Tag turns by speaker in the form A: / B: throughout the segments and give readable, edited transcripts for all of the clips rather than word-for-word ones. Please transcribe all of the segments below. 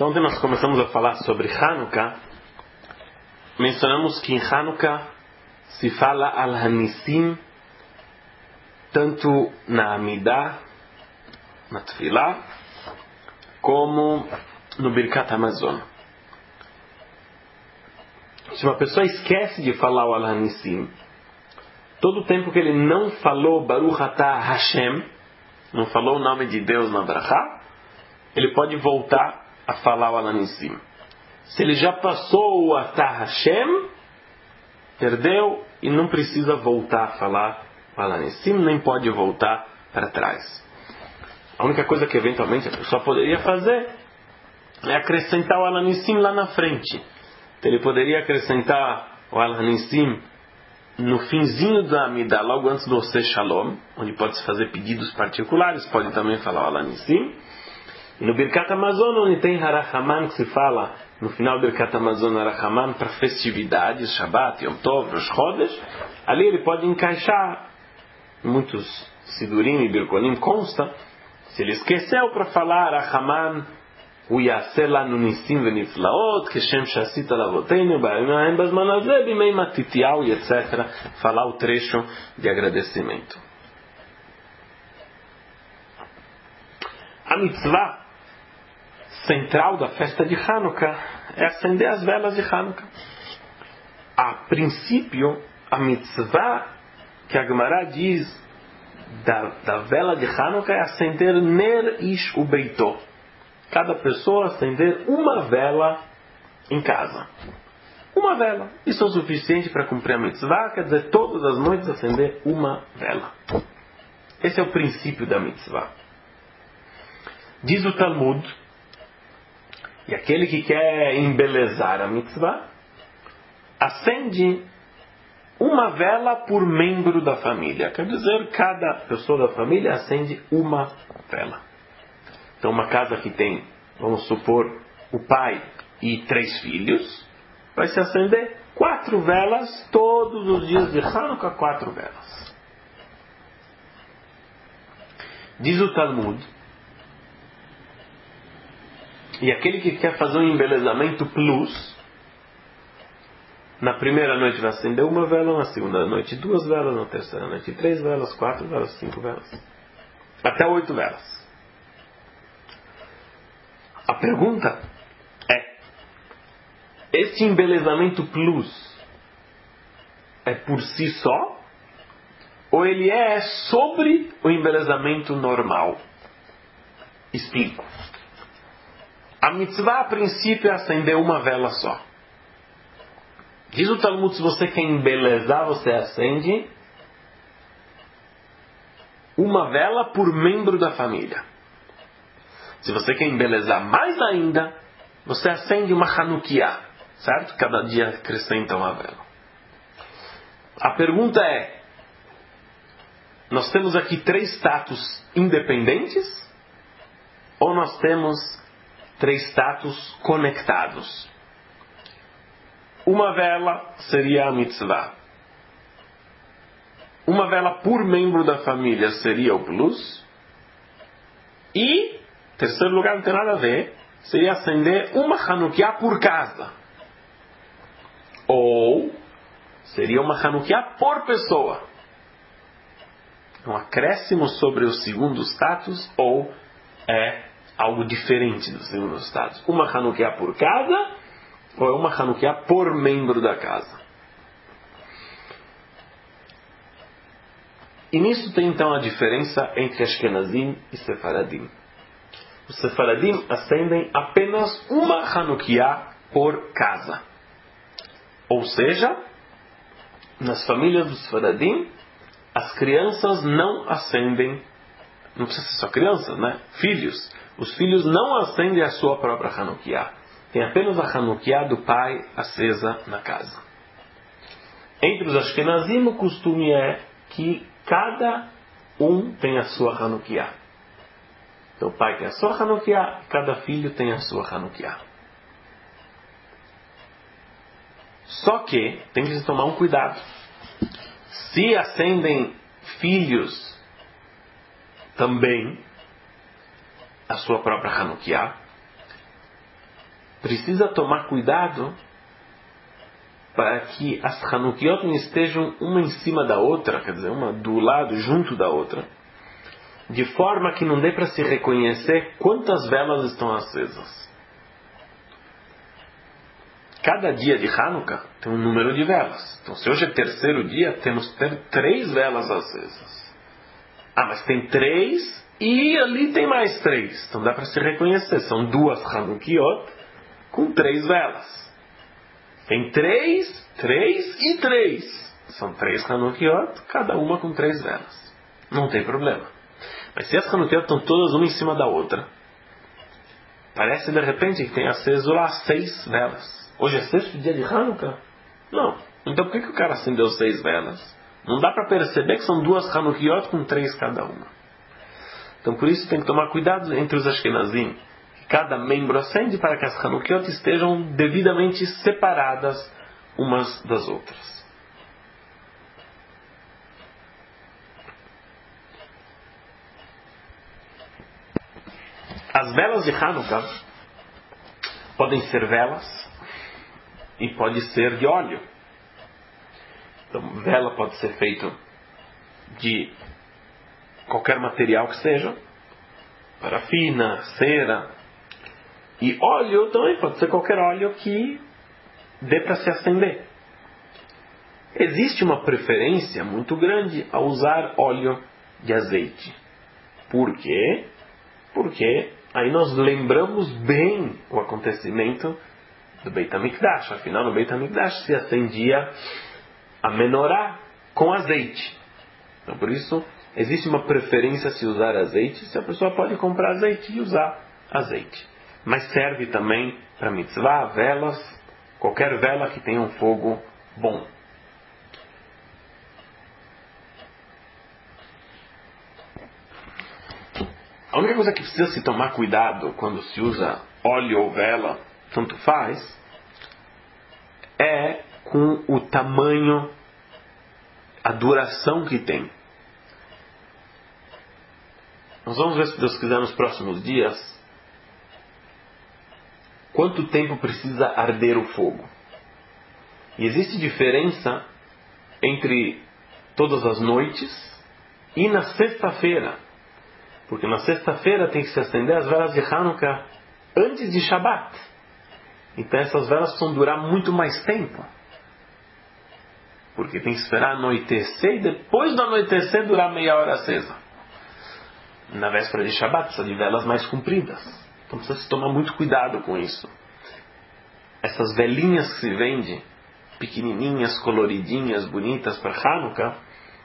A: Então ontem nós começamos a falar sobre Hanukkah. Mencionamos que em Hanukkah se fala Al-Hanissim tanto na Amidah, na Tfilah, como no Birkat Hamazon. Se uma pessoa esquece de falar o Al-Hanissim, todo o tempo que ele não falou Baruch Atah Hashem, não falou o nome de Deus na Brachá, ele pode voltar a falar o Al-Hanissim. Se ele já passou o Atah Hashem, perdeu e não precisa voltar a falar o Al-Hanissim, nem pode voltar para trás. A única coisa que eventualmente a pessoa poderia fazer é acrescentar o Al-Hanissim lá na frente. Então, ele poderia acrescentar o Al-Hanissim no finzinho da Amidah, logo antes do Oseh Shalom, onde pode-se fazer pedidos particulares, pode também falar o Al-Hanissim. E no Birkat Hamazon, onde tem Harachaman, que se fala no final do Birkat Hamazon Harachaman para festividades, Shabbat, Yom Tov, Rosh Chodesh, ali ele pode encaixar, muitos Sidurim e Birkonim consta, se ele esqueceu para falar Harachaman, o Yaseh lanu nisim veniflaot, Keshem shasita lavoteinu, ba'ayim bazman hazeh, bimei matitiau, e etc. Falar o trecho de agradecimento. A mitzvah central da festa de Hanukkah é acender as velas de Hanukkah. A princípio, a mitzvah que a Gemara diz da vela de Hanukkah é acender ner ish ubeito. Cada pessoa acender uma vela em casa. Uma vela. Isso é o suficiente para cumprir a mitzvah, quer dizer, todas as noites acender uma vela. Esse é o princípio da mitzvah. Diz o Talmud, e aquele que quer embelezar a mitzvah, acende uma vela por membro da família. Quer dizer, cada pessoa da família acende uma vela. Então, uma casa que tem, vamos supor, o pai e 3 filhos, vai se acender 4 velas todos os dias de Hanukkah, 4 velas. Diz o Talmud, e aquele que quer fazer um embelezamento plus, na primeira noite vai acender uma vela, na segunda noite 2 velas, na terceira noite 3 velas, 4 velas, 5 velas, até 8 velas. A pergunta é, este embelezamento plus é por si só? Ou ele é sobre o embelezamento normal? Explico. A mitzvah, a princípio, é acender uma vela só. Diz o Talmud, se você quer embelezar, você acende uma vela por membro da família. Se você quer embelezar mais ainda, você acende uma Hanukkah, certo? Cada dia acrescenta uma vela. A pergunta é, nós temos aqui 3 status independentes? Ou nós temos 3 status conectados? Uma vela seria a mitzvah. Uma vela por membro da família seria o plus. E, terceiro lugar, não tem nada a ver, seria acender uma Hanukkah por casa. Ou seria uma Hanukkah por pessoa. Um acréscimo sobre o segundo status, ou é algo diferente do segundo status. Uma Hanukkah por casa, ou é uma Hanukkah por membro da casa. E nisso tem então a diferença entre Ashkenazim e Sefaradim. Os Sefaradim acendem apenas uma Hanukkah por casa. Ou seja, nas famílias dos Sefaradim, as crianças não acendem, não precisa ser só crianças, né? Filhos. Os filhos não acendem a sua própria Hanukkah. Tem apenas a Hanukkah do pai acesa na casa. Entre os Ashkenazim, o costume é que cada um tem a sua Hanukkah. Então o pai tem a sua Hanukkah, cada filho tem a sua Hanukkah. Só que tem que se tomar um cuidado. Se acendem filhos também a sua própria Hanukkah, precisa tomar cuidado para que as Hanukiot não estejam uma em cima da outra, quer dizer, uma do lado junto da outra, de forma que não dê para se reconhecer quantas velas estão acesas. Cada dia de Hanukkah tem um número de velas. Então, se hoje é terceiro dia, temos que ter 3 velas acesas. Ah, mas tem 3 e ali tem mais 3. Então dá para se reconhecer. São 2 Hanukiot com 3 velas. Tem 3, 3 e 3. São 3 Hanukiot, cada uma com 3 velas. Não tem problema. Mas se as Hanukiot estão todas uma em cima da outra, parece de repente que tem aceso lá 6 velas. Hoje é sexto dia de Hanukkah? Não. Então por que o cara acendeu 6 velas? Não dá para perceber que são 2 Hanukiot com 3 cada uma. Então por isso tem que tomar cuidado entre os Ashkenazim. Cada membro acende para que as Hanukiot estejam devidamente separadas umas das outras. As velas de Hanukkah podem ser velas e pode ser de óleo. Então, vela pode ser feita de qualquer material que seja, parafina, cera, e óleo também pode ser qualquer óleo que dê para se acender. Existe uma preferência muito grande a usar óleo de azeite. Por quê? Porque aí nós lembramos bem o acontecimento do Beit HaMikdash. Afinal, no Beit HaMikdash se acendia a menorá com azeite. Então, por isso, existe uma preferência se usar azeite, se a pessoa pode comprar azeite e usar azeite. Mas serve também para mitzvah, velas, qualquer vela que tenha um fogo bom. A única coisa que precisa se tomar cuidado quando se usa óleo ou vela, tanto faz, é com o tamanho, a duração que tem. Nós vamos ver, se Deus quiser, nos próximos dias, quanto tempo precisa arder o fogo. E existe diferença entre todas as noites e na sexta-feira. Porque na sexta-feira tem que se acender as velas de Hanukkah antes de Shabbat. Então essas velas precisam durar muito mais tempo. Porque tem que esperar anoitecer e depois do anoitecer durar meia hora acesa. Na véspera de Shabbat precisa de velas mais compridas. Então precisa se tomar muito cuidado com isso. Essas velinhas que se vendem, pequenininhas, coloridinhas, bonitas para Hanukkah,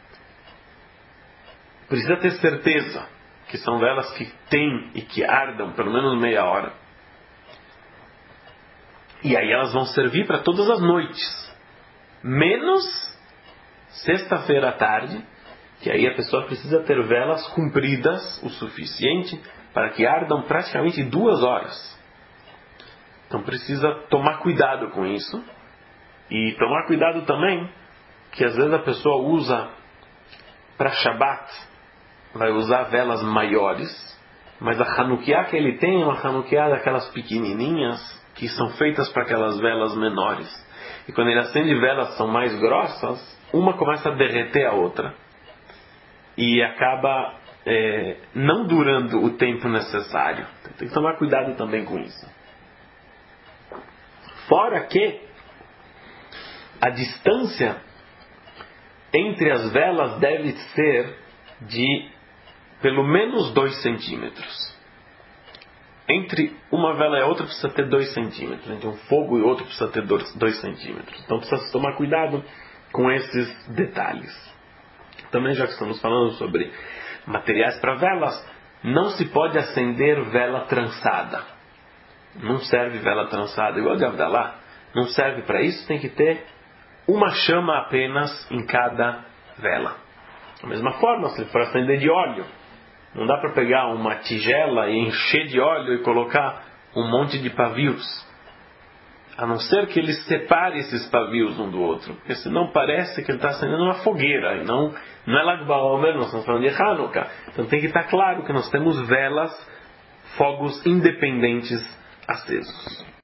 A: precisa ter certeza que são velas que têm e que ardam pelo menos meia hora. E aí elas vão servir para todas as noites. Menos sexta-feira à tarde, que aí a pessoa precisa ter velas compridas o suficiente para que ardam praticamente 2 horas. Então precisa tomar cuidado com isso. E tomar cuidado também que às vezes a pessoa usa para Shabbat, vai usar velas maiores, mas a Hanukkah que ele tem é uma Hanukkah daquelas pequenininhas que são feitas para aquelas velas menores. E quando ele acende velas que são mais grossas, uma começa a derreter a outra. E acaba não durando o tempo necessário. Então, tem que tomar cuidado também com isso. Fora que a distância entre as velas deve ser de pelo menos 2 centímetros. Entre uma vela e outra precisa ter 2 centímetros. Entre um fogo e outro precisa ter 2 centímetros. Então precisa tomar cuidado com esses detalhes. Também, já que estamos falando sobre materiais para velas, não se pode acender vela trançada. Não serve vela trançada. Igual de Avdalá, não serve para isso. Tem que ter uma chama apenas em cada vela. Da mesma forma, se for acender de óleo, não dá para pegar uma tigela e encher de óleo e colocar um monte de pavios. A não ser que ele separe esses pavios um do outro. Porque senão parece que ele está acendendo uma fogueira. E não é Lag BaOmer, nós estamos falando de Hanukkah. Então tem que estar claro que nós temos velas, fogos independentes acesos.